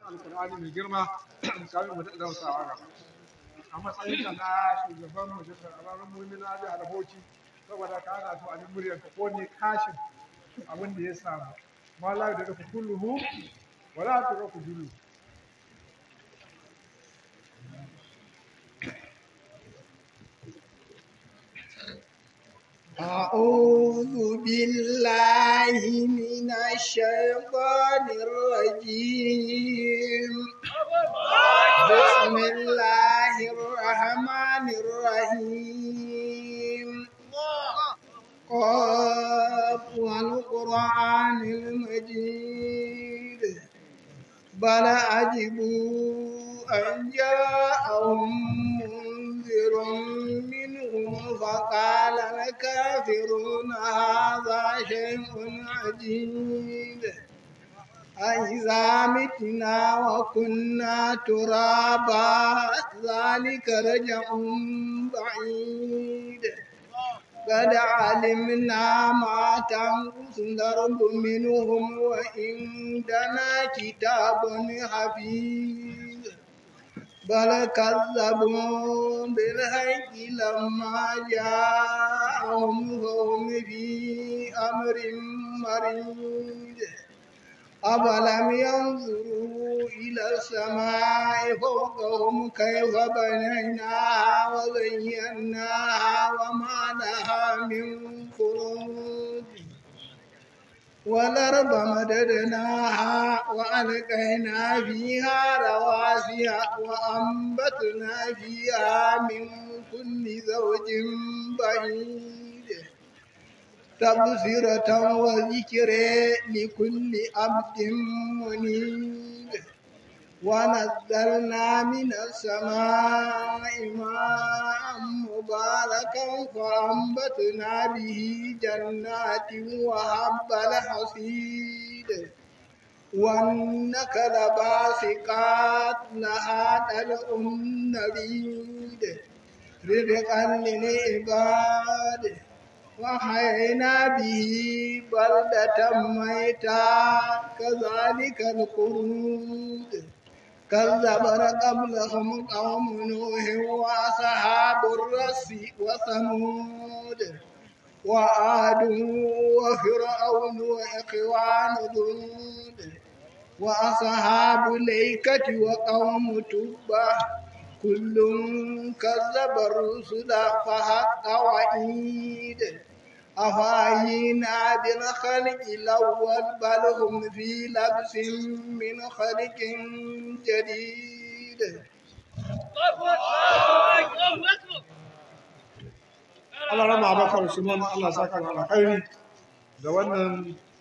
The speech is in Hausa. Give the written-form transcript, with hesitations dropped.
alkur'ani mai girma kamin mu da dausawa gaba a matsayin ka na shugaban majalisar alamun mulmina da alhoci saboda ka ana so a ji muryar ka ko ne kashin abin da ya samu ma la da ku kulluhu wala ta ku jullu أعوذ بالله من الشيطان الرجيم بسم الله الرحمن الرحيم قاف والقرآن المجيد بل عجبوا أن جاءهم منذر منهم فقال الكافرون هذا شيء عجيب أإذا متنا وكنا ترابا ذلك رجع بعيد قد علمنا ما تنقص الأرض منهم وعندنا كتاب حفيظ بل كذبوا بالحق لما جاءهم فهم في أمر مريض أفلم ينظروا إلى السماء فوقهم كيف بنيناها وزيناها وما لها من فروج والأرض مددناها وألقينا فيها رواسي وأنبتنا فيها من كل زوج بهيج تبصرة وذكر لكل عبد منيب ونزلنا من السماء ماء مباركا فأنبتنا به جنات وحب الحصيد والنخل باسقات لها طلع نضيد رزقا للعباد وحيينا به بلدة ميتا كذلك الخلود كذب قبلهم قوم نوح وأصحاب الرس وثمود وعاد وفرعون وإخوان لوط وأصحاب الأيكة وقوم تبع كل كذب الرسل فحق وعيد أفعينا بالخلق الأول بل هم في لبس من خلق جديد Allah rama Abubakar Usman Allah saka da alkhairi da wannan